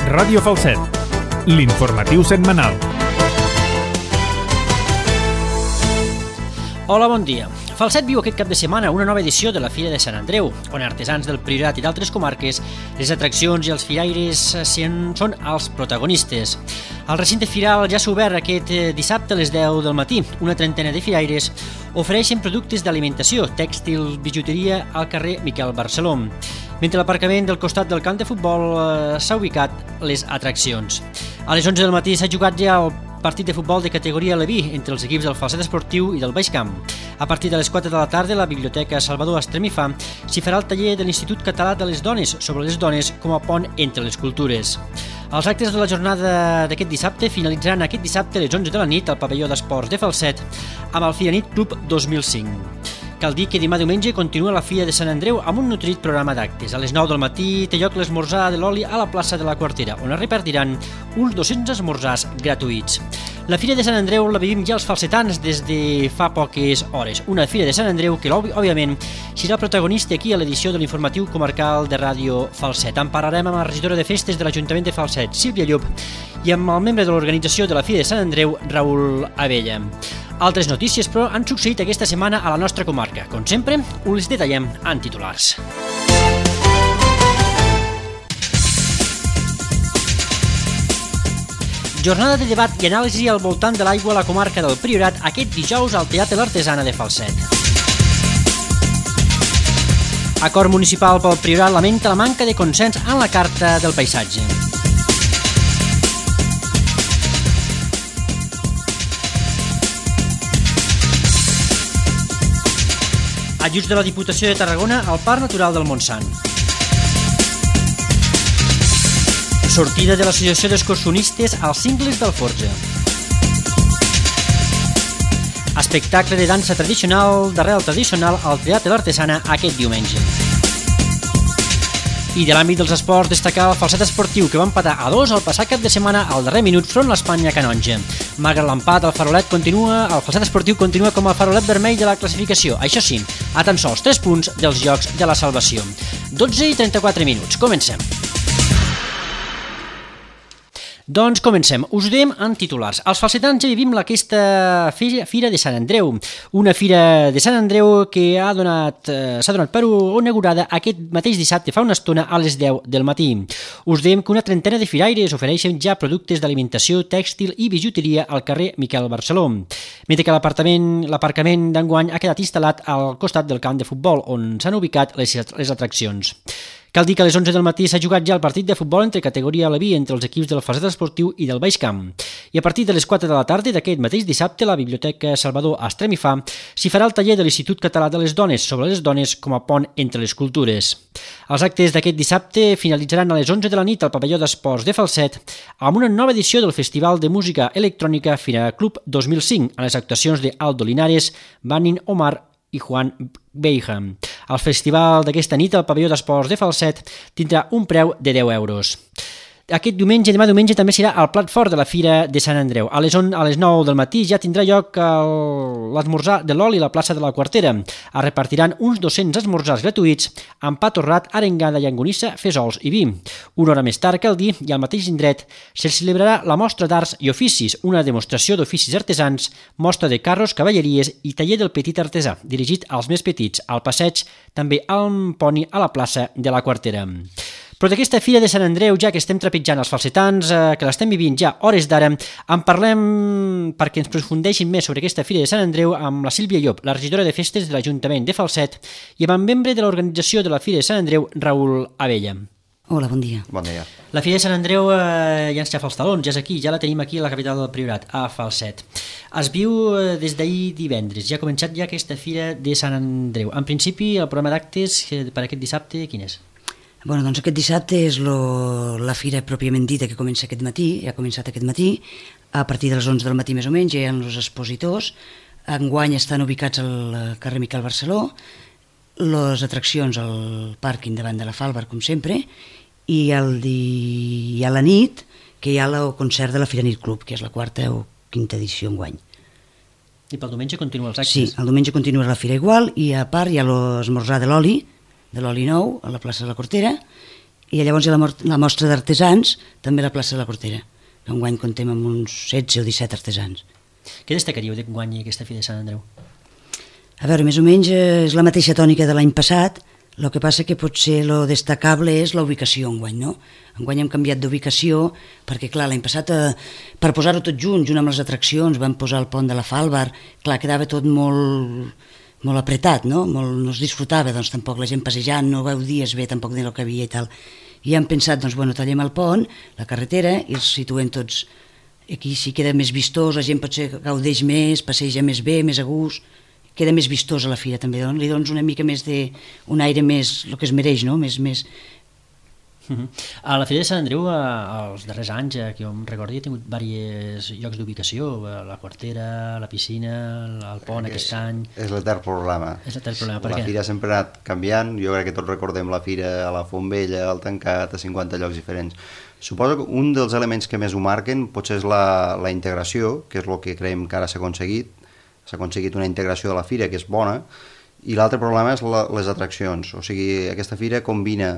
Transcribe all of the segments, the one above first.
Ràdio Falset, l'informatiu setmanal. Hola, bon dia. Falset viu aquest cap de setmana una nova edició de la Fira de Sant Andreu, on artesans del Priorat i d'altres comarques, les atraccions i els firaires són els protagonistes. El recinte firal ja s'ha obert aquest dissabte a les 10 del matí. Una trentena de firaires ofereixen productes d'alimentació, tèxtil, bijuteria al carrer Miquel Barceló. Mentre l'aparcament del costat del camp de futbol s'ha ubicat les atraccions. A les 11 del matí s'ha jugat ja el partit de futbol de categoria Leví entre els equips del Falset Esportiu i del Baix Camp. A partir de les 4 de la tarda, a la Biblioteca Salvador Estremifà s'hi farà el taller de l'Institut Català de les Dones sobre les dones com a pont entre les cultures. Els actes de la jornada d'aquest dissabte finalitzaran aquest dissabte a les 11 de la nit al pavelló d'esports de Falset amb el Firanit Club 2005. Cal dir que demà diumenge continua la Fira de Sant Andreu amb un nutrit programa d'actes. A les 9 del matí té lloc l'esmorzar de l'oli a la plaça de la Quartera, on es repartiran uns 200 esmorzars gratuïts. La Fira de Sant Andreu la vivim ja els falsetans des de fa poques hores. Una Fira de Sant Andreu que, òbviament, serà protagonista aquí a l'edició de l'informatiu comarcal de Ràdio Falset. En parlarem amb la regidora de festes de l'Ajuntament de Falset, Sílvia Llop, i amb el membre de l'organització de la Fira de Sant Andreu, Raül Abella. Altres notícies, però, han succeït aquesta setmana a la nostra comarca. Com sempre, us les detallem en titulars. Jornada de debat i anàlisi al voltant de l'aigua a la comarca del Priorat aquest dijous al Teatre L'Artesana de Falset. Acord municipal pel Priorat lamenta la manca de consens en la Carta del Paisatge. Ajuts de la Diputació de Tarragona al Parc Natural del Montsant. Sortida de l'Associació d'Excursionistes als Cingles d'Alforja. Espectacle de dansa tradicional d'arrel tradicional al Teatre L'Artesana aquest diumenge. I de l'àmbit dels esports, destacar el Falset Esportiu, que va empatar a 2 al passat cap de setmana al darrer minut front l'Espanya Canonja. Malgrat l'empat, el Falset Esportiu continua com el farolet vermell de la classificació. Això sí, a tan sols 3 punts dels llocs de la salvació. 12 i 34 minuts. Comencem. Doncs comencem. Us ho dèiem en titulars. Els falsetans ja vivim aquesta Fira de Sant Andreu. Una Fira de Sant Andreu que s'ha donat per inaugurada aquest mateix dissabte fa una estona a les 10 del matí. Us dèiem que una trentena de firaires ofereixen ja productes d'alimentació, tèxtil i bijuteria al carrer Miquel Barceló, mentre que l'aparcament d'enguany ha quedat instal·lat al costat del camp de futbol, on s'han ubicat les atraccions. Cal dir que a les 11 del matí s'ha jugat ja el partit de futbol entre categoria Leví entre els equips del Falset Esportiu i del Baix Camp. I a partir de les 4 de la tarda d'aquest mateix dissabte a la Biblioteca Salvador Estremifà s'hi farà el taller de l'Institut Català de les Dones sobre les dones com a pont entre les cultures. Els actes d'aquest dissabte finalitzaran a les 11 de la nit al pavelló d'esports de Falset amb una nova edició del Festival de Música Electrònica Fira Club 2005 amb les actuacions de Aldo Linares, Banin Omar i Juan Beijam. El festival d'aquesta nit al pavelló d'esports de Falset tindrà un preu de 10 euros. Demà diumenge, també serà el plat fort de la Fira de Sant Andreu. A les 9 del matí ja tindrà lloc l'esmorzar de l'oli a la plaça de la Quartera. Es repartiran uns 200 esmorzars gratuïts amb pa torrat, arengada, llangonissa, fesols i vi. Una hora més tard, cal dir, i al mateix indret, se celebrarà la mostra d'arts i oficis, una demostració d'oficis artesans, mostra de carros, cavalleries i taller del petit artesà, dirigit als més petits, al passeig, també al poni a la plaça de la Quartera. Però d'aquesta Fira de Sant Andreu, ja que estem trepitjant els falsetans, que l'estem vivint ja hores d'ara, en parlem perquè ens aprofundeixin més sobre aquesta Fira de Sant Andreu amb la Sílvia Llop, la regidora de festes de l'Ajuntament de Falset, i amb el membre de l'organització de la Fira de Sant Andreu, Raül Abella. Hola, bon dia. Bon dia. La Fira de Sant Andreu ja ens xafa els talons, ja és aquí, ja la tenim aquí a la capital del Priorat, a Falset. Es viu des d'ahir divendres, ja ha començat ja aquesta Fira de Sant Andreu. En principi, el programa d'actes per aquest dissabte, quin és? Bueno, doncs aquest dissabte és la fira pròpiament dita que comença aquest matí, ja ha començat aquest matí, a partir de les 11 del matí més o menys, hi ha els expositors, enguany estan ubicats al carrer Miquel Barceló, les atraccions al pàrquing davant de la Falbar, com sempre, i a la nit, que hi ha el concert de la Firanit Club, que és la 4ª o 5ª edició enguany. I pel diumenge continua els actes? Sí, el diumenge continua la fira igual, i a part hi ha l'esmorzar de l'oli nou a la plaça de la Quartera, i llavors hi ha la mostra d'artesans, també a la plaça de la Cortera, que enguany contem amb uns 16 o 17 artesans. Què destacaríeu de guanyi aquesta Fira de Sant Andreu? A veure, més o menys és la mateixa tònica de l'any passat, el que passa que potser lo destacable és la ubicació enguany, no? Enguany hem canviat d'ubicació perquè, clar, l'any passat, per posar-ho tot junt amb les atraccions, vam posar el pont de la Fàlbar, clar, quedava tot molt apretat, no? No es disfrutava, doncs tampoc la gent passejant, no gaudies bé tampoc del que havia i tal. I hem pensat, doncs, bueno, tallem el pont, la carretera, i els situem tots aquí, si queda més vistós, la gent potser gaudeix més, passeja més bé, més a gust, queda més vistós a la fira també, li dones una mica més un aire més, el que es mereix, no? Més... A la Fira de Sant Andreu, els darrers anys, que jo em recordi, ha tingut diversos llocs d'ubicació, la Quartera, la piscina, el pont aquest any... És l'etern problema. És l'etern problema, per què? La fira sempre ha anat canviant, jo crec que tots recordem la fira a la Font Vella, al Tancat, a 50 llocs diferents. Suposo que un dels elements que més ho marquen potser és la integració, que és el que creiem que ara s'ha aconseguit una integració de la fira que és bona, i l'altre problema és les atraccions, o sigui, aquesta fira combina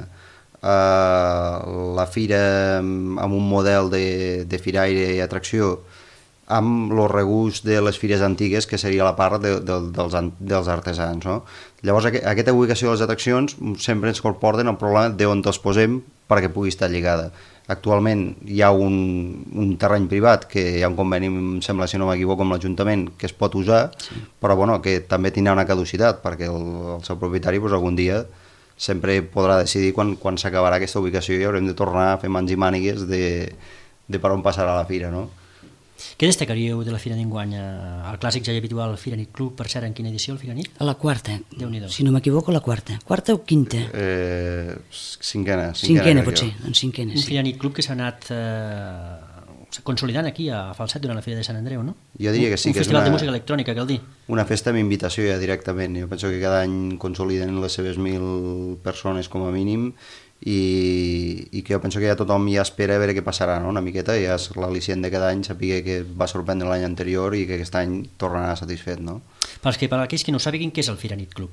la fira amb un model de firaire i atracció amb el regust de les fires antigues, que seria la part dels artesans, no? Llavors aquesta ubicació de les atraccions sempre ens comporten el problema d'on els posem perquè pugui estar lligada. Actualment hi ha un terreny privat que hi ha un conveni, em sembla, si no m'equivoco, amb l'Ajuntament, que es pot usar, sí. Però bueno, que també tindrà una caducitat, perquè el seu propietari algun dia sempre podrà decidir quan s'acabarà aquesta ubicació i haurem de tornar a fer mans i mànigues de per on passarà la fira, no? Què destacaríeu de la Fira d'enguany? El clàssic ja habitual Firanit Club, per cert, en quina edició, el Firanit? A la quarta, Déu-n'hi-do. Si no m'equivoco, la quarta. Quarta o quinta? Cinquena. Cinquena, potser, doncs cinquena, sí. Un Firanit Club que s'ha anat consolidant aquí a Falset durant la Fira de Sant Andreu, no? Jo diria que sí, que és festival de música electrònica, cal dir. Una festa amb invitació ja directament. Jo penso que cada any consoliden les seves 1.000 persones com a mínim i que jo penso que ja tothom ja espera a veure què passarà, no? Una miqueta, ja és l'al·licient de cada any saber que va sorprendre l'any anterior i que aquest any tornarà satisfet, no? Per aquells que no sàpiguin què és el Firanit Club.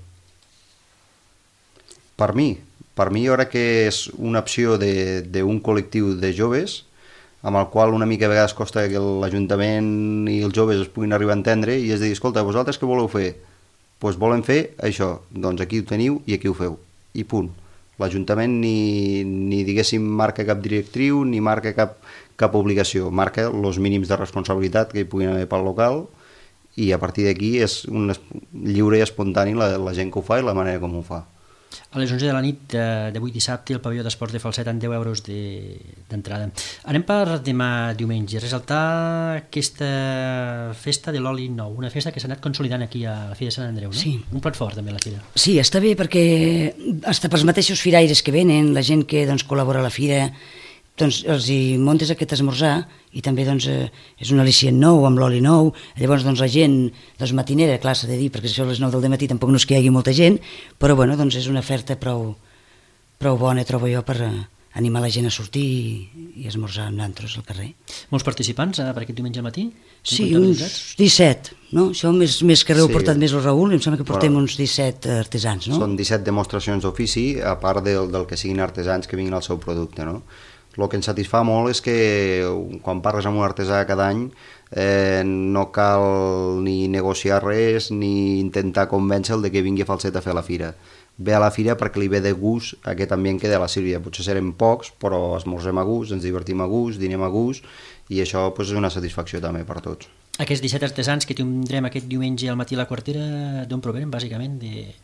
Per mi jo crec que és una opció d'un col·lectiu de joves amb el qual una mica a vegades costa que l'Ajuntament i els joves es puguin arribar a entendre i és dir, escolta, vosaltres què voleu fer? Doncs volem fer això, doncs aquí ho teniu i aquí ho feu, i punt. L'Ajuntament ni diguéssim marca cap directriu ni marca cap obligació, marca els mínims de responsabilitat que hi puguin haver pel local i a partir d'aquí és lliure i espontani la gent que ho fa i la manera com ho fa. A les 11 de la nit d'avui dissabte el pavelló d'esports de Falset amb 10 euros d'entrada. Anem per demà diumenge, ressaltar aquesta festa de l'oli nou, una festa que s'ha anat consolidant aquí a la Fira de Sant Andreu, no? Sí. Un plat fort també a la Fira. Sí, està bé perquè fins pels mateixos firaires que venen, la gent que col·labora a la Fira, doncs els hi muntes aquest esmorzar i també és un al·licient nou amb l'oli nou, llavors la gent matinera, clar, s'ha de dir, perquè això a les 9 del matí tampoc no és que hi hagi molta gent, però bueno, és una oferta prou bona, trobo jo, per animar la gent a sortir i esmorzar amb nantros al carrer. Molts participants per aquest diumenge al matí? Sí, uns 17, no? Això més que heu portat més el Raül, em sembla que portem uns 17 artesans, no? Són 17 demostracions d'ofici, a part del que siguin artesans que vinguin al seu producte, no? El que ens satisfà molt és que quan parles amb un artesà cada any no cal ni negociar res ni intentar convèncer-lo de que vingui a Falset a fer la fira. Ve a la fira perquè li ve de gust aquest ambient que de la Sílvia. Potser serem pocs, però esmorzem a gust, ens divertim a gust, dinem a gust i això és una satisfacció també per tots. Aquests 17 artesans que tindrem aquest diumenge al matí a la Quartera, d'on provenen bàsicament?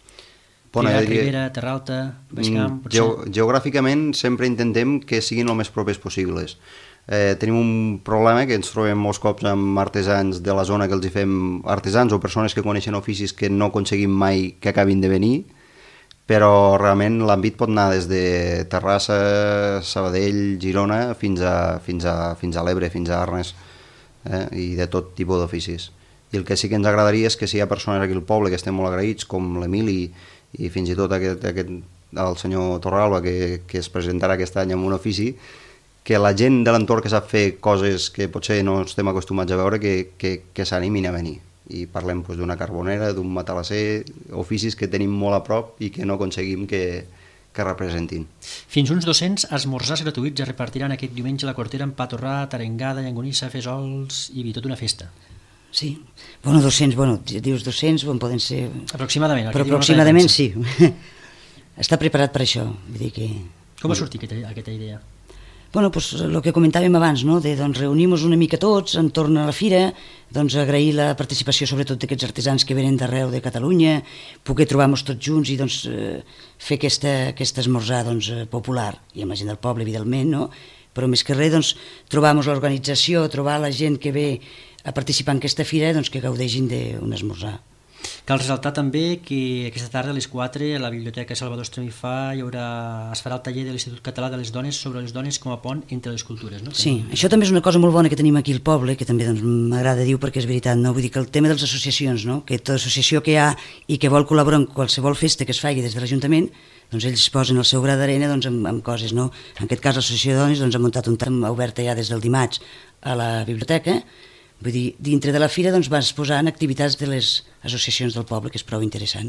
Ribera, Terra Alta, Baix Camp... Geogràficament sempre intentem que siguin el més propers possibles. Tenim un problema que ens trobem molts cops amb artesans de la zona que els hi fem artesans o persones que coneixen oficis que no aconseguim mai que acabin de venir, però realment l'àmbit pot anar des de Terrassa, Sabadell, Girona fins a l'Ebre, fins a Arnes, i de tot tipus d'oficis. I el que sí que ens agradaria és que si hi ha persones aquí al poble que estem molt agraïts, com l'Emili i fins i tot el senyor Torralba, que es presentarà aquest any amb un ofici, que la gent de l'entorn que sap fer coses que potser no estem acostumats a veure, que s'animin a venir. I parlem d'una carbonera, d'un matalasser, oficis que tenim molt a prop i que no aconseguim que que representin. Fins uns 200 esmorzars gratuïts es repartiran aquest diumenge a la Cortera amb pa torrat, arengada, llangonissa, fesols i vi, tota una festa. Sí, bueno, 200, dius 200, poden ser... Aproximadament. Però aproximadament sí. Està preparat per això, vull dir que... Com va sortir aquesta idea? Bueno, doncs el que comentàvem abans, no? De reunir-nos una mica tots entorn a la fira, doncs agrair la participació sobretot d'aquests artesans que venen d'arreu de Catalunya, poder trobar-nos tots junts i doncs, fer aquest esmorzar doncs, popular, i amb la gent del poble, evidentment, no? Però més que res, doncs, trobar-nos l'organització, trobar la gent que ve a participar en aquesta fira, doncs, que gaudeixin d'un esmorzar. Cal ressaltar també que aquesta tarda a les 4 a la Biblioteca Salvador Estremifà es farà el taller de l'Institut Català de les Dones sobre les dones com a pont entre les cultures. No? Sí, això també és una cosa molt bona que tenim aquí al poble, que també doncs, m'agrada dir perquè és veritat, no? Vull dir que el tema de les associacions, no? Que tota associació que hi ha i que vol col·laborar en qualsevol festa que es faci des de l'Ajuntament, doncs ells posen el seu gra d'arena doncs, amb coses, no? En aquest cas l'Associació de Dones doncs, ha muntat un tram obert ja des del dimarts a la biblioteca. Vull dir, dintre de la fira doncs, vas posant activitats de les associacions del poble, que és prou interessant.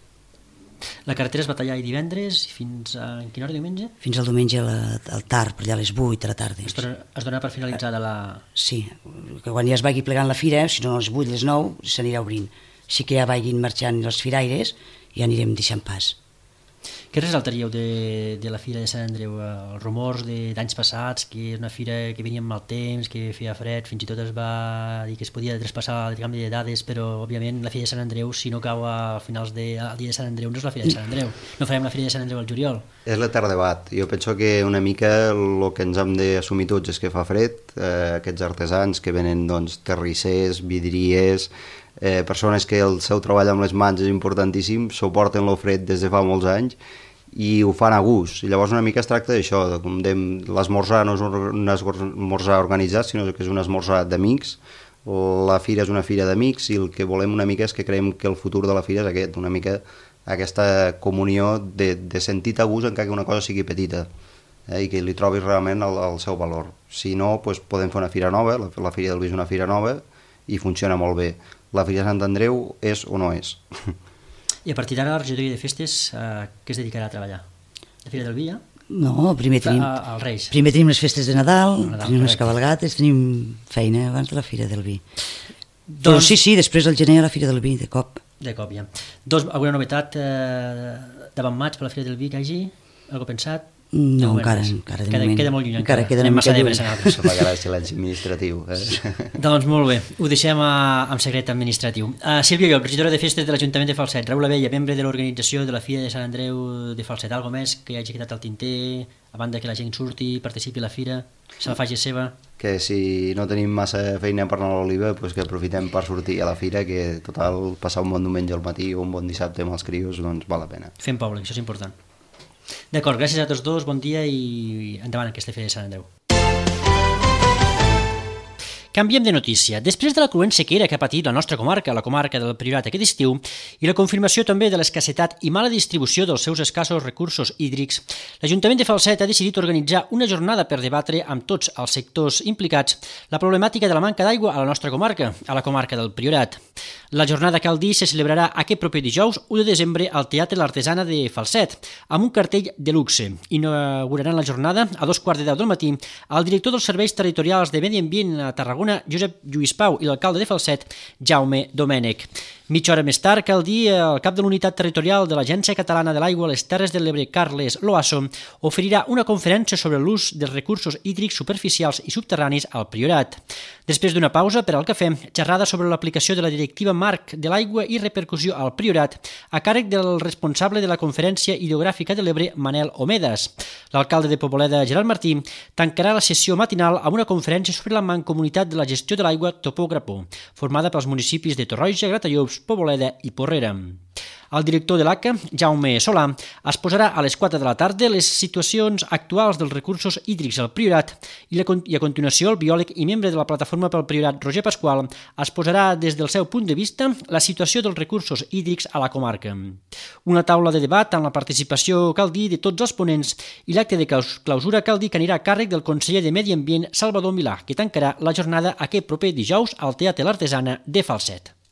La carretera es va tallar divendres fins a quina hora, diumenge? Fins al diumenge al tard, per allà a les 8 de la tarda. Es dona per finalitzada la... Sí, que quan ja es vagi plegant la fira, si no a les 8, a les 9, s'anirà obrint. Així que ja vagin marxant els firaires i anirem deixant pas. Què ressaltaríeu de la Fira de Sant Andreu? Els rumors d'anys passats, que és una fira que venia amb mal temps, que feia fred, fins i tot es va dir que es podia traspassar el canvi de dades, però òbviament la Fira de Sant Andreu, si no cau a finals al dia de Sant Andreu, no és la Fira de Sant Andreu. No farem la Fira de Sant Andreu al juliol. És l'etern debat. Jo penso que una mica el que ens hem d'assumir tots és que fa fred, aquests artesans que venen doncs, terrissers, vidriers, persones que el seu treball amb les mans és importantíssim, suporten el fred des de fa molts anys i ho fan a gust. I llavors una mica es tracta d'això, com dèiem, l'esmorzar no és un esmorzar organitzat, sinó que és un esmorzar d'amics. La fira és una fira d'amics i el que volem una mica és que creiem que el futur de la fira és aquest, una mica aquesta comunió de sentit a gust encara que una cosa sigui petita i que li trobis realment el seu valor. Si no, doncs podem fer una fira nova, la Fira del Vi és una fira nova i funciona molt bé. La Fira de Sant Andreu és o no és. I a partir d'ara la regidoria de festes què es dedicarà a treballar? La Fira del Vi ja? No, primer tenim les festes de Nadal, tenim les cabalgates, tenim feina abans de la Fira del Vi. Però sí, després al gener a la Fira del Vi, de cop. De cop, ja. Alguna novetat davant maig per la Fira del Vi que hagi? Algo pensat? No, encara de moment. Queda molt lluny encara. Queda massa de pressa nosaltres. La cara de silenci administratiu. Doncs molt bé, ho deixem en secret administratiu. Sílvia Llop, regidora de festes de l'Ajuntament de Falset. Raül Abella, membre de l'organització de la Fira de Sant Andreu de Falset. Algo més que hagi quedat al tinter, a banda que la gent surti, participi a la fira, se la faci seva? Que si no tenim massa feina per anar a l'Oliva, doncs que aprofitem per sortir a la fira, que total, passar un bon diumenge al matí o un bon dissabte amb els crios, doncs val la pena. Fem poble, això és important. D'acord, gràcies a tots dos, bon dia i endavant aquesta Fira de Sant Andreu. Canviem de notícia. Després de la cruent sequera que ha patit la nostra comarca, la comarca del Priorat aquest estiu, i la confirmació també de l'escassetat i mala distribució dels seus escassos recursos hídrics, l'Ajuntament de Falset ha decidit organitzar una jornada per debatre amb tots els sectors implicats la problemàtica de la manca d'aigua a la nostra comarca, a la comarca del Priorat. La jornada, cal dir, se celebrarà aquest proper dijous 1 de desembre al Teatre L'Artesana de Falset, amb un cartell de luxe. Inauguraran la jornada a 2:15 del matí el director dels Serveis Territorials de Medi Ambient a Tarragona, Josep Lluís Pau, i l'alcalde de Falset, Jaume Domènech. Mitja hora més tard, cal dir, el cap de l'Unitat Territorial de l'Agència Catalana de l'Aigua a les Terres de l'Ebre, Carles Loasso, oferirà una conferència sobre l'ús dels recursos hídrics superficials i subterranis al Priorat. Després d'una pausa per al cafè, xerrada sobre l'aplicació de la Directiva Marc de l'Aigua i repercussió al Priorat, a càrrec del responsable de la Conferència Hidrogràfica de l'Ebre, Manel Omedes. L'alcalde de Poboleda, Gerard Martí, tancarà la sessió matinal amb una conferència sobre la Mancomunitat de la Gestió de l'Aigua Topograpó, formada pels municipis de Torroja, Gratallops, Poboleda i Porrera. El director de l'ACA, Jaume Solà, exposarà a les 4 de la tarda les situacions actuals dels recursos hídrics al Priorat i a continuació el biòleg i membre de la Plataforma pel Priorat, Roger Pasqual, exposarà des del seu punt de vista la situació dels recursos hídrics a la comarca. Una taula de debat amb la participació, cal dir, de tots els ponents i l'acte de clausura, cal dir, que anirà a càrrec del conseller de Medi Ambient, Salvador Milà, que tancarà la jornada aquest proper dijous al Teatre L'Artesana de Falset.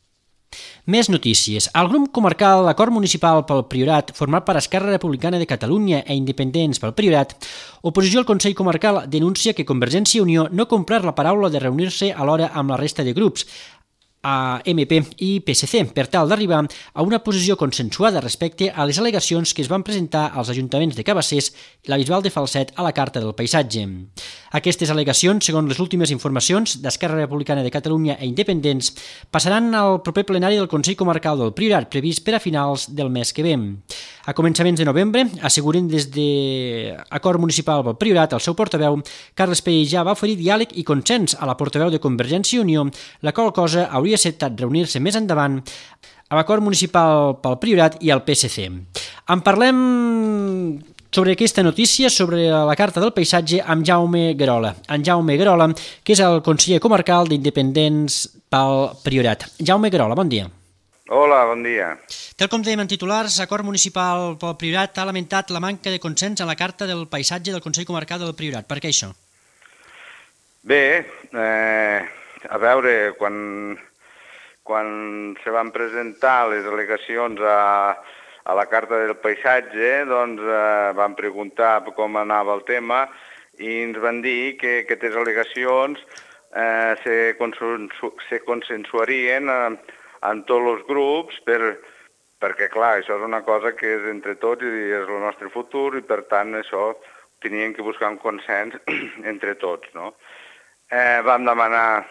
Més notícies. El grup comarcal Acord Municipal pel Priorat, format per Esquerra Republicana de Catalunya i Independents pel Priorat, oposició al Consell Comarcal denuncia que Convergència i Unió no ha complert la paraula de reunir-se alhora amb la resta de grups, a MP i PSC, per tal d'arribar a una posició consensuada respecte a les al·legacions que es van presentar als ajuntaments de Cabassers i la Bisbal de Falset a la Carta del Paisatge. Aquestes al·legacions, segons les últimes informacions d'Esquerra Republicana de Catalunya i Independents, passaran al proper plenari del Consell Comarcal del Priorat, previst per a finals del mes que ve. A començaments de novembre, asseguren des de Acord Municipal pel Priorat, el seu portaveu, Carles Peïjà, va oferir diàleg i consens a la portaveu de Convergència i Unió, la qual cosa hauria acceptat reunir-se més endavant a l'Acord Municipal pel Priorat i al PSC. En parlem sobre aquesta notícia, sobre la Carta del Paisatge, amb Jaume Guerola. En Jaume Guerola, que és el conseller comarcal d'Independents pel Priorat. Jaume Guerola, bon dia. Hola, bon dia. Tal com dèiem en titulars, Acord Municipal pel Priorat ha lamentat la manca de consens en la Carta del Paisatge del Consell Comarcal del Priorat. Per què això? Bé, a veure, quan se van presentar les al·legacions a la Carta del Paisatge, doncs van preguntar com anava el tema i ens van dir que aquestes al·legacions se consensuarien en tots els grups perquè, clar, això és una cosa que és entre tots i és el nostre futur i, per tant, això tenien que buscar un consens entre tots, no? Vam demanar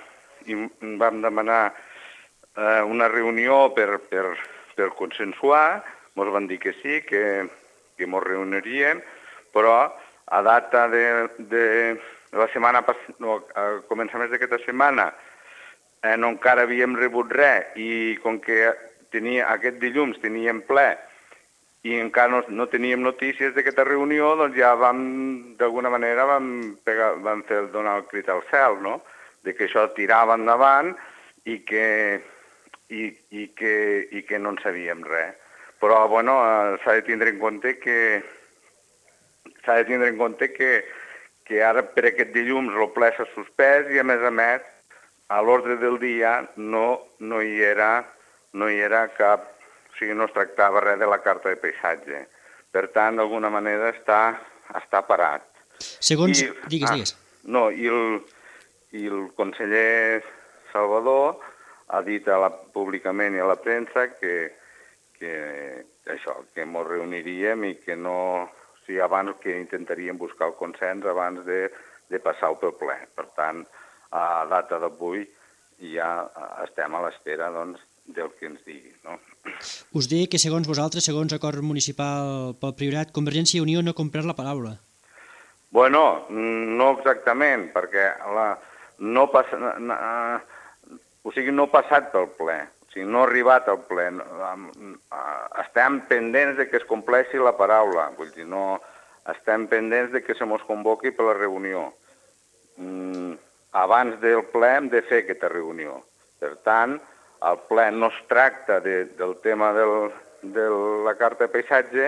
una reunió per consensuar, ens van dir que sí, que ens reuniríem, però a data de la setmana passada, a començaments d'aquesta setmana, no encara havíem rebut res i com que aquest dilluns teníem ple i encara no teníem notícies d'aquesta reunió, doncs ja d'alguna manera vam fer donar el crit al cel, no? De que això tirava endavant i que no en sabíem res. Però, bueno, s'ha de tindre en compte que ara per aquest dilluns el ple s'ha suspès i, a més, a l'ordre del dia no hi era cap... O sigui, no es tractava res de la Carta de Paisatge. Per tant, d'alguna manera està parat. Segons... Digues. No, i el conseller Salvador ha dit públicament i a la premsa que ens reuniríem i que no... O sigui, abans que intentaríem buscar el consens abans de passar-ho pel ple. Per tant, a data d'avui ja estem a l'espera, doncs, del que ens digui, no? Us deia que segons vosaltres, segons Acord Municipal pel Priorat, Convergència i Unió no ha complert la paraula. Bueno, no exactament, perquè no ha passat pel ple, o sigui, no ha arribat al ple. Estem pendents de que es compleixi la paraula, vull dir, no estem pendents de que se mos convoqui per la reunió. Abans del ple hem de fer aquesta reunió. Per tant, el ple no es tracta del tema de la Carta de Paisatge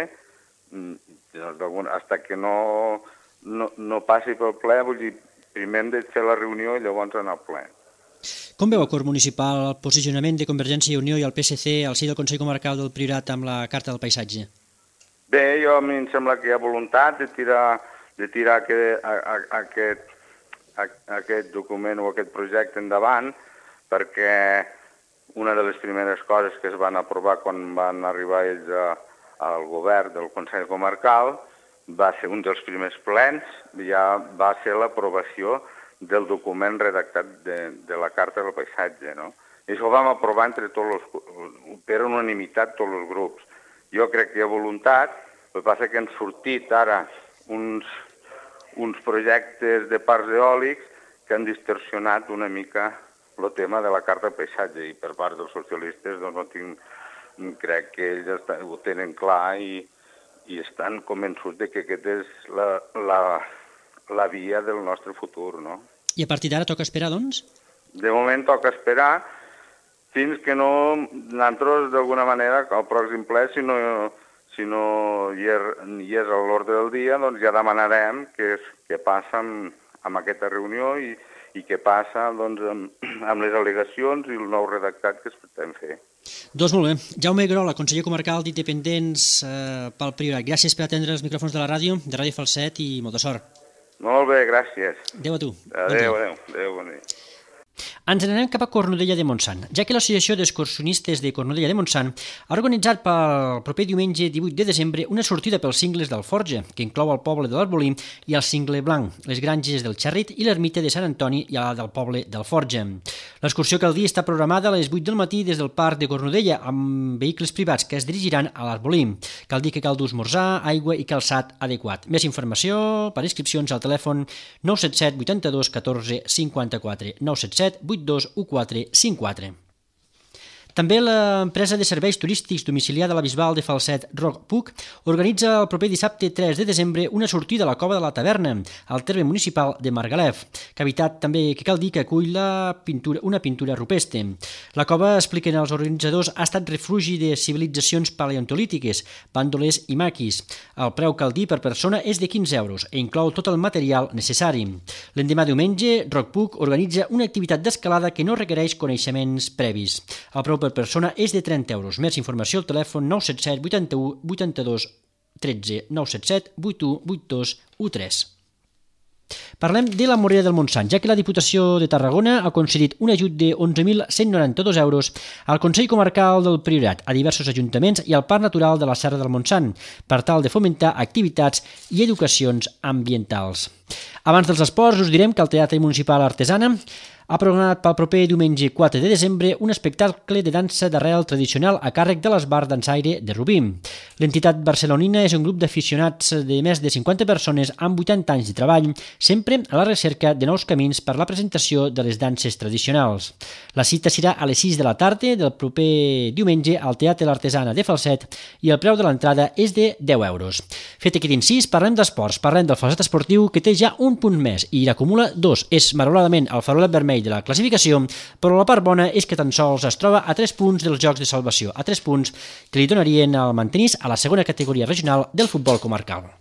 fins que no passi pel ple, vull dir, primer hem de fer la reunió i llavors anar al ple. Com veu Acord Municipal el posicionament de Convergència i Unió i el PSC al si del Consell Comarcal del Priorat amb la Carta del Paisatge? Bé, a mi em sembla que hi ha voluntat de tirar aquest document o aquest projecte endavant, perquè una de les primeres coses que es van aprovar quan van arribar ells al govern del Consell Comarcal va ser un dels primers plens, ja va ser l'aprovació del document redactat de la Carta del Paisatge, no? I això ho vam aprovar per unanimitat tots els grups. Jo crec que hi ha voluntat, el que passa que han sortit ara uns projectes de parcs eòlics que han distorsionat una mica el tema de la Carta de Paisatge i per part dels socialistes crec que ells ho tenen clar i estan convençuts de que aquesta és la via del nostre futur, no? I a partir d'ara toca esperar, doncs? De moment toca esperar fins que nosaltres, d'alguna manera, al pròxim ple, si no hi és a l'ordre del dia, doncs ja demanarem què passa amb aquesta reunió i què passa amb les al·legacions i el nou redactat que es pretén fer. Doncs molt bé. Jaume Guerola, conseller comarcal d'Independents pel Priorat. Gràcies per atendre els micròfons de la ràdio, de Ràdio Falset, i molta sort. Molt bé, gràcies. Adéu a tu. Adéu, bon dia. Ens n'anem cap a Cornudella de Montsant, ja que l'Associació d'Excursionistes de Cornudella de Montsant ha organitzat pel proper diumenge 18 de desembre una sortida pels cingles d'Alforja, que inclou el poble de l'Arbolí i el cingle blanc, les granges del Xerrit i l'ermita de Sant Antoni i la del poble d'Alforja. L'excursió que el dia està programada a les 8 del matí des del parc de Cornudella amb vehicles privats que es dirigiran a l'Arbolí. Cal dir que cal dur esmorzar, aigua i calçat adequat. Més informació per inscripcions al telèfon 977 82 14 54 977 82 14 54. També l'empresa de serveis turístics domiciliada a la Bisbal de Falset, Roc Puc, organitza el proper dissabte 3 de desembre una sortida a la Cova de la Taverna, al terme municipal de Margalef, cavitat també que cal dir que acull una pintura rupestre. La cova, expliquen els organitzadors, ha estat refugi de civilitzacions paleontolítiques, bàndoles i maquis. El preu, cal dir, per persona és de 15 euros i inclou tot el material necessari. L'endemà diumenge, Roc Puc organitza una activitat d'escalada que no requereix coneixements previs. El preu per persona és de 30 euros. Més informació al telèfon 977 81 82 13 977 81 82 13. Parlem de la Morera del Montsant, ja que la Diputació de Tarragona ha concedit un ajut de 11.192 euros al Consell Comarcal del Priorat, a diversos ajuntaments i al Parc Natural de la Serra del Montsant, per tal de fomentar activitats i educacions ambientals. Abans dels esports, us direm que el Teatre Municipal Artesana ha programat pel proper diumenge 4 de desembre un espectacle de dansa d'arrel tradicional a càrrec de l'Esbar Dansaire de Rubí. L'entitat barcelonina és un grup d'aficionats de més de 50 persones amb 80 anys de treball, sempre a la recerca de nous camins per la presentació de les danses tradicionals. La cita serà a les 6 de la tarda del proper diumenge al Teatre l'Artesana de Falset i el preu de l'entrada és de 10 euros. Fet aquest incís, parlem d'esports, parlem del Falset esportiu, que té ja un punt més i n'acumula 2. És malauradament el farolet vermell de la classificació, però la part bona és que tan sols es troba a 3 punts dels Jocs de Salvació, a 3 punts que li donarien el mantenís a la segona categoria regional del futbol comarcal.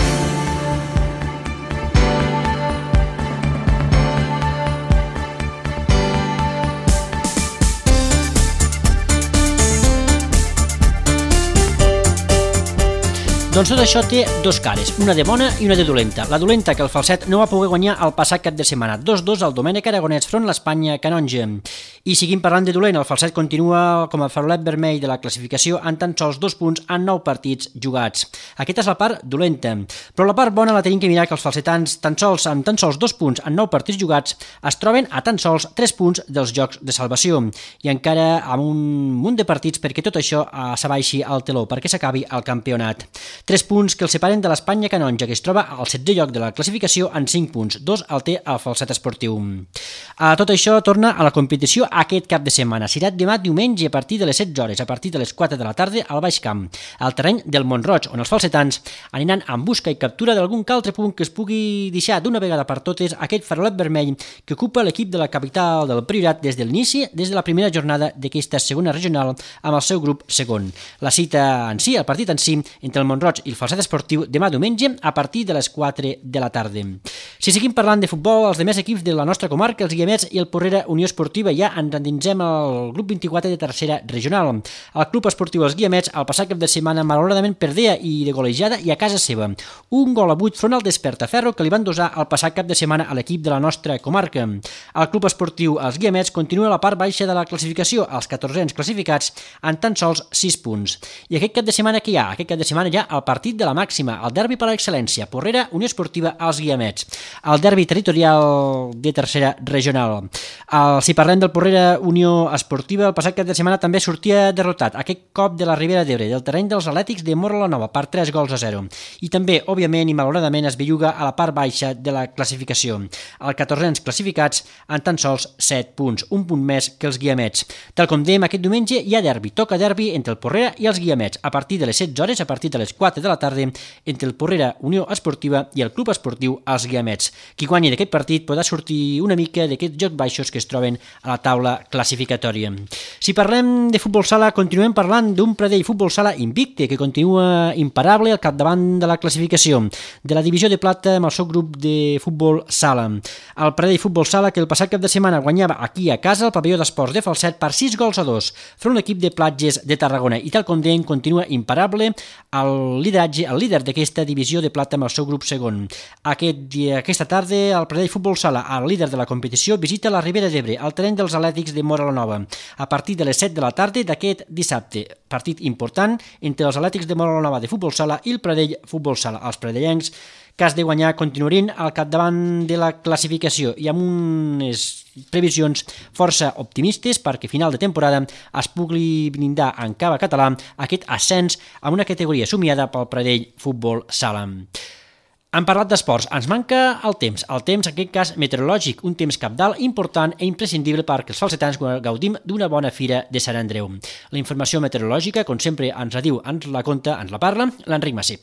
Doncs tot això té dos cares, una de bona i una de dolenta. La dolenta, que el Falset no va poder guanyar el passat cap de setmana, 2-2 al Domènec Aragonès front l'Espanya Canonja. I seguim parlant de dolent, el Falset continua com a farolet vermell de la classificació amb tan sols 2 punts en 9 partits jugats. Aquesta és la part dolenta, però la part bona la tenim que mirar que els falsetans amb tan sols 2 punts en 9 partits jugats es troben a tan sols 3 punts dels Jocs de Salvació i encara amb un munt de partits perquè tot això s'abaixi al teló, perquè s'acabi el campionat. 3 punts que el separen de l'Espanya Canonja, que es troba al 7è lloc de la classificació en 5 punts. 2 el té el Falset esportiu. Tot això torna a la competició aquest cap de setmana. Serà demà diumenge a partir de les 16 hores, a partir de les 4 de la tarda al Baix Camp, al terreny del Montroig, on els falsetans aniran en busca i captura d'algun altre punt que es pugui deixar d'una vegada per totes aquest farolet vermell que ocupa l'equip de la capital del Priorat des de l'inici, des de la primera jornada d'aquesta segona regional amb el seu grup segon. La cita en si, el partit en si, entre el Montroig i el Falset esportiu demà diumenge a partir de les 4 de la tarda. Si seguim parlant de futbol, els demés equips de la nostra comarca, els Guiamets i el Porrera Unió Esportiva, ja ens endinsem al grup 24 de tercera regional. El club esportiu Els Guiamets el passat cap de setmana malauradament perdea i de golejada i a casa seva. 1-8 front al Despertaferro que li van dosar el passat cap de setmana a l'equip de la nostra comarca. El club esportiu Els Guiamets continua a la part baixa de la classificació, els 14ens classificats en tan sols 6 punts. I aquest cap de setmana què hi ha? Aquest cap de setmana hi ha el partit de la màxima, el derbi per l'excel·lència, Porrera Unió Esportiva als Guiamets, el derbi territorial de tercera regional. Si parlem del Porrera Unió Esportiva, el passat cap de setmana també sortia derrotat, aquest cop de la Ribera d'Ebre, del terreny dels Atlètics de Móra la Nova, per 3-0. I també, òbviament i malauradament, es belluga a la part baixa de la classificació. Els 14ens classificats en tan sols 7 punts, un punt més que els Guiamets. Tal com dèiem, aquest diumenge hi ha derbi, toca derbi entre el Porrera i els Guiamets, a partir de les 16 hores, a partir de les 4 de la tarda, entre el Porrera Unió Esportiva i el Club Esportiu Els Guiamets. Qui guanyi d'aquest partit podrà sortir una mica d'aquest d'aquests jocs baixos que es troben a la taula classificatòria. Si parlem de futbol sala, continuem parlant d'un Pradell Futbol Sala invicte que continua imparable al capdavant de la classificació de la divisió de plata amb el seu grup de futbol sala. El Pradell Futbol Sala que el passat cap de setmana guanyava aquí a casa el pavelló d'esports de Falset per 6-2 front l'equip de Platges de Tarragona i tal com dèiem continua imparable el líder d'aquesta divisió de plata amb el seu grup segon. Aquesta tarda el Pradell Futbol Sala, el líder de la competició, visita la Ribera d'Ebre, al terreny dels Atlètics de Móra la Nova, a partir de les 7 de la tarda d'aquest dissabte. Partit important entre els Atlètics de Móra la Nova de Futbol Sala i el Pradell Futbol Sala. Els pradellencs, cas de guanyar, continuarien al capdavant de la classificació i amb unes previsions força optimistes perquè a final de temporada es pugui blindar en cava català aquest ascens a una categoria somiada pel Pradell Futbol Sala. Hem parlat d'esports, ens manca el temps en aquest cas meteorològic, un temps cabdal important i imprescindible perquè els falsetans gaudim d'una bona fira de Sant Andreu. La informació meteorològica, com sempre ens la diu, ens la conta, ens la parla l'Enric Massip.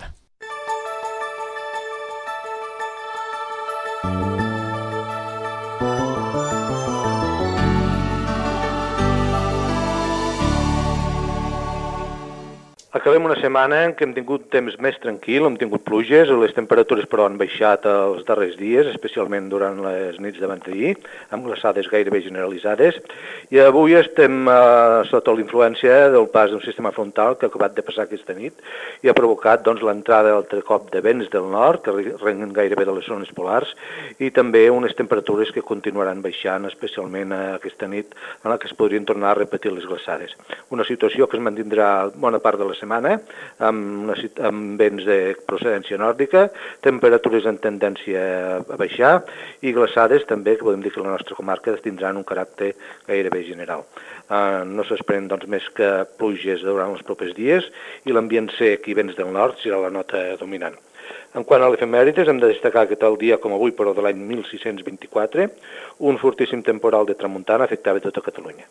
Acabem una setmana en què hem tingut temps més tranquil, hem tingut pluges, les temperatures però han baixat els darrers dies, especialment durant les nits d'abans d'ahir, amb glaçades gairebé generalitzades, i avui estem sota la influència del pas d'un sistema frontal que ha acabat de passar aquesta nit i ha provocat l'entrada d'altre cop de vents del nord, que arriben gairebé de les zones polars, i també unes temperatures que continuaran baixant, especialment aquesta nit, en la que es podrien tornar a repetir les glaçades. Una situació que es mantindrà bona part de la setmana, amb vents de procedència nòrdica, temperatures en tendència a baixar i glaçades també, que podem dir que la nostra comarca tindran un caràcter gairebé general. No s'esperen més que pluges durant els propers dies i l'ambient sec i vents del nord serà la nota dominant. En quant a l'efemèrides, hem de destacar que tal dia com avui, però de l'any 1624, un fortíssim temporal de tramuntana afectava tota Catalunya.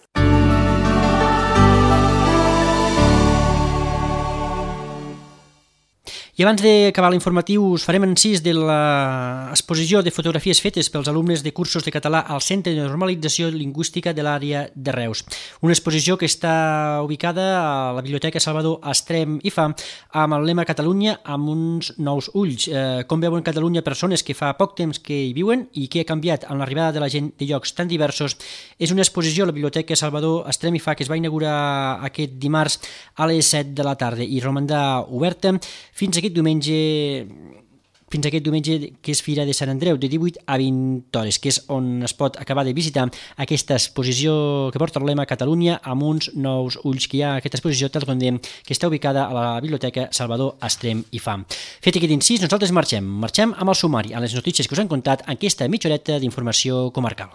I abans d'acabar l'informatiu us farem encís de l'exposició de fotografies fetes pels alumnes de cursos de català al Centre de Normalització Lingüística de l'àrea de Reus. Una exposició que està ubicada a la Biblioteca Salvador Estrem i Fa amb el lema Catalunya amb uns nous ulls. Com veuen Catalunya persones que fa poc temps que hi viuen i que ha canviat amb l'arribada de la gent de llocs tan diversos. És una exposició a la Biblioteca Salvador Estrem i Fa que es va inaugurar aquest dimarts a les 7 de la tarda i romandrà oberta fins aquest diumenge, que és Fira de Sant Andreu, de 18 a 20 hores, que és on es pot acabar de visitar aquesta exposició que porta el lema Catalunya amb uns nous ulls, que hi ha aquesta exposició, tal com diem, que està ubicada a la Biblioteca Salvador Estrem i Fa. Fet aquest incís, nosaltres marxem amb el sumari, amb les notícies que us han contat en aquesta mitja horeta d'informació comarcal.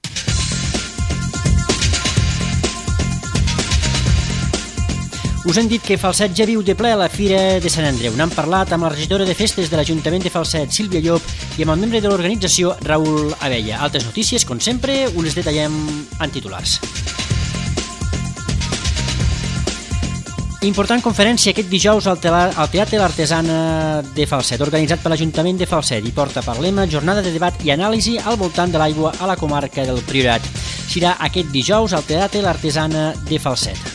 Us hem dit que Falset ja viu de ple a la Fira de Sant Andreu. N'hem parlat amb la regidora de festes de l'Ajuntament de Falset, Sílvia Llop, i amb el membre de l'organització, Raül Abella. Altres notícies, com sempre, us les detallem en titulars. Important conferència aquest dijous al Teatre l'Artesana de Falset, organitzat per l'Ajuntament de Falset, i porta per lema Jornada de debat i anàlisi al voltant de l'aigua a la comarca del Priorat. Serà aquest dijous al Teatre l'Artesana de Falset.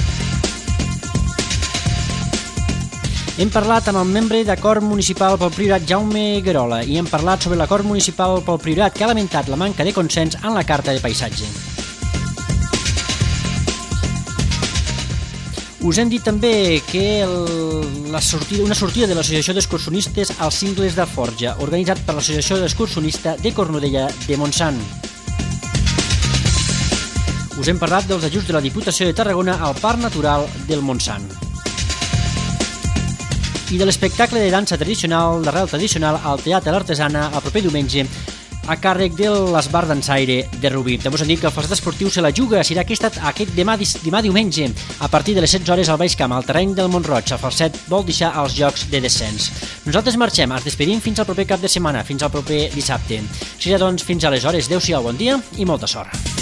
Hem parlat amb el membre d'Acord Municipal pel Priorat, Jaume Guerola, i hem parlat sobre l'Acord Municipal pel Priorat, que ha lamentat la manca de consens en la Carta de Paisatge. Us hem dit també que una sortida de l'Associació d'Excursionistes als Cingles de Forja, organitzat per l'Associació d'Excursionista de Cornudella de Montsant. Us hem parlat dels ajuts de la Diputació de Tarragona al Parc Natural del Montsant. I de l'espectacle de dansa tradicional, d'arrel tradicional, al Teatre l'Artesana el proper diumenge, a càrrec de l'Esbar Dansaire de Rubí. També us hem dit que el Falset Esportiu se la juga, serà aquest demà diumenge, a partir de les 16 hores al Baix Camp, al terreny del Montroig. El Falset vol deixar els jocs de descens. Nosaltres marxem, ens despedim fins al proper cap de setmana, fins al proper dissabte. Serà doncs fins aleshores, adeu-siau, bon dia i molta sort.